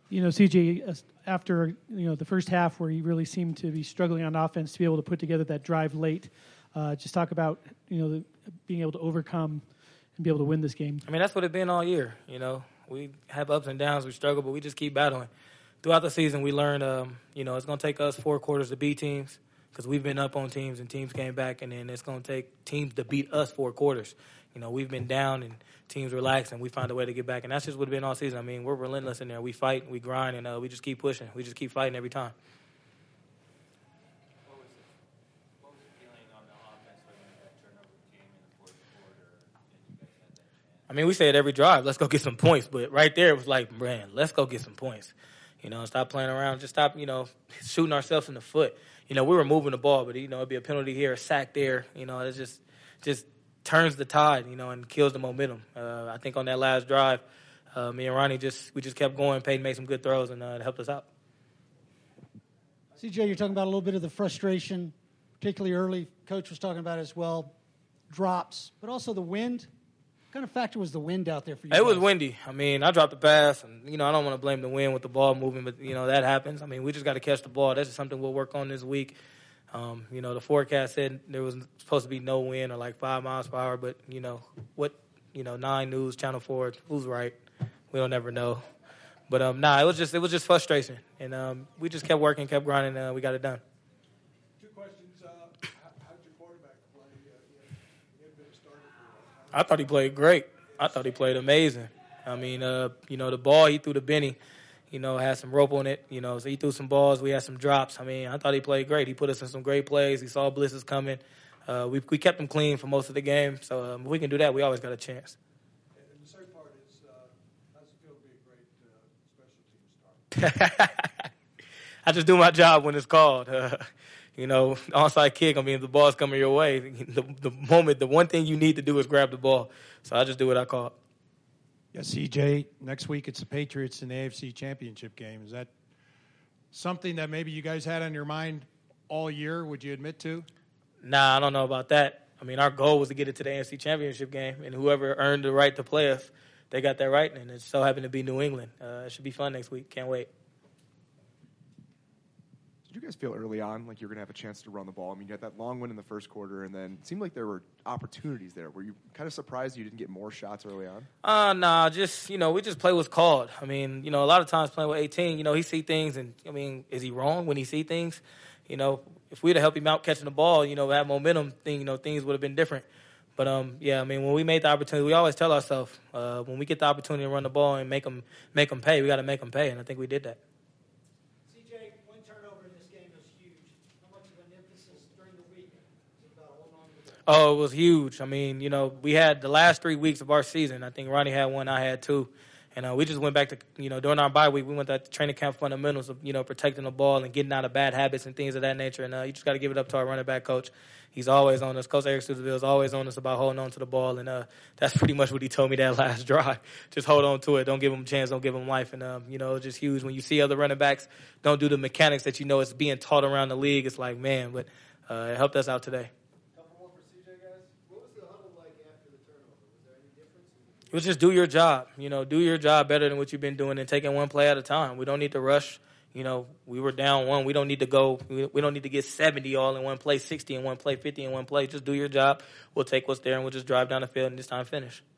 CJ, after the first half where he really seemed to be struggling on offense to be able to put together that drive late, just talk about being able to overcome and be able to win this game. I mean, that's what it's been all year. We have ups and downs, we struggle, but we just keep battling. Throughout the season, we learned, it's going to take us 4 quarters to beat teams because we've been up on teams and teams came back, and then it's going to take teams to beat us 4 quarters. We've been down and teams relax, and we find a way to get back. And that's just what it's been all season. I mean, we're relentless in there. We fight, we grind, and we just keep pushing. We just keep fighting every time. What was the feeling on the offense when that turnover came in the fourth quarter and you guys had that chance? I mean, we say it every drive, let's go get some points. But right there, it was like, man, let's go get some points. Stop playing around. Just stop, shooting ourselves in the foot. We were moving the ball, but, it'd be a penalty here, a sack there. It just turns the tide, and kills the momentum. I think on that last drive, me and Ronnie we just kept going. Peyton made some good throws, and it helped us out. CJ, you're talking about a little bit of the frustration, particularly early. Coach was talking about it as well, drops, but also the wind. What kind of factor was the wind out there for you It guys? was windy. I mean, I dropped the pass, and, I don't want to blame the wind with the ball moving, but, that happens. I mean, we just got to catch the ball. That's just something we'll work on this week. The forecast said there was supposed to be no wind or like 5 miles per hour, but, 9 News, Channel 4, who's right? We don't ever know. But, it was just frustration. And we just kept working, kept grinding, and we got it done. 2 questions. How'd your quarterback play? He had been a starter for a while. I thought he played great. I thought he played amazing. I mean, the ball he threw to Benny, had some rope on it. So he threw some balls. We had some drops. I mean, I thought he played great. He put us in some great plays. He saw blitzes coming. We kept him clean for most of the game. So if we can do that, we always got a chance. And the second part is, how does it feel to be a great special team starter? I just do my job when it's called. Onside kick, I mean, if the ball's coming your way, the one thing you need to do is grab the ball. So I just do what I call. Yeah, CJ, next week it's the Patriots in the AFC Championship game. Is that something that maybe you guys had on your mind all year, would you admit to? Nah, I don't know about that. I mean, our goal was to get it to the AFC Championship game, and whoever earned the right to play us, they got that right, and it so happened to be New England. It should be fun next week. Can't wait. Did you guys feel early on like you were going to have a chance to run the ball? I mean, you had that long win in the first quarter, and then it seemed like there were opportunities there. Were you kind of surprised you didn't get more shots early on? Nah, just, we just play what's called. I mean, a lot of times playing with 18, he see things, and, I mean, is he wrong when he see things? If we'd have helped him out catching the ball, that momentum thing, things would have been different. But, I mean, when we made the opportunity, we always tell ourselves, when we get the opportunity to run the ball and make them pay, we got to make them pay, and I think we did that. CJ, one turnover in this game was huge. How much of an emphasis during the week was about holding on to that? Oh, it was huge. I mean, we had the last 3 weeks of our season. I think Ronnie had 1, I had 2. And we just went back to, during our bye week, we went to training camp fundamentals of, protecting the ball and getting out of bad habits and things of that nature. And you just got to give it up to our running back coach. He's always on us. Coach Eric Souzaville is always on us about holding on to the ball. And that's pretty much what he told me that last drive. Just hold on to it. Don't give him a chance. Don't give him life. And, it's just huge. When you see other running backs don't do the mechanics that it's being taught around the league, it's like, man, but it helped us out today. It was just do your job. Do your job better than what you've been doing and taking one play at a time. We don't need to rush. We were down 1. We don't need to go. We don't need to get 70 all in one play, 60 in one play, 50 in one play. Just do your job. We'll take what's there and we'll just drive down the field and this time finish.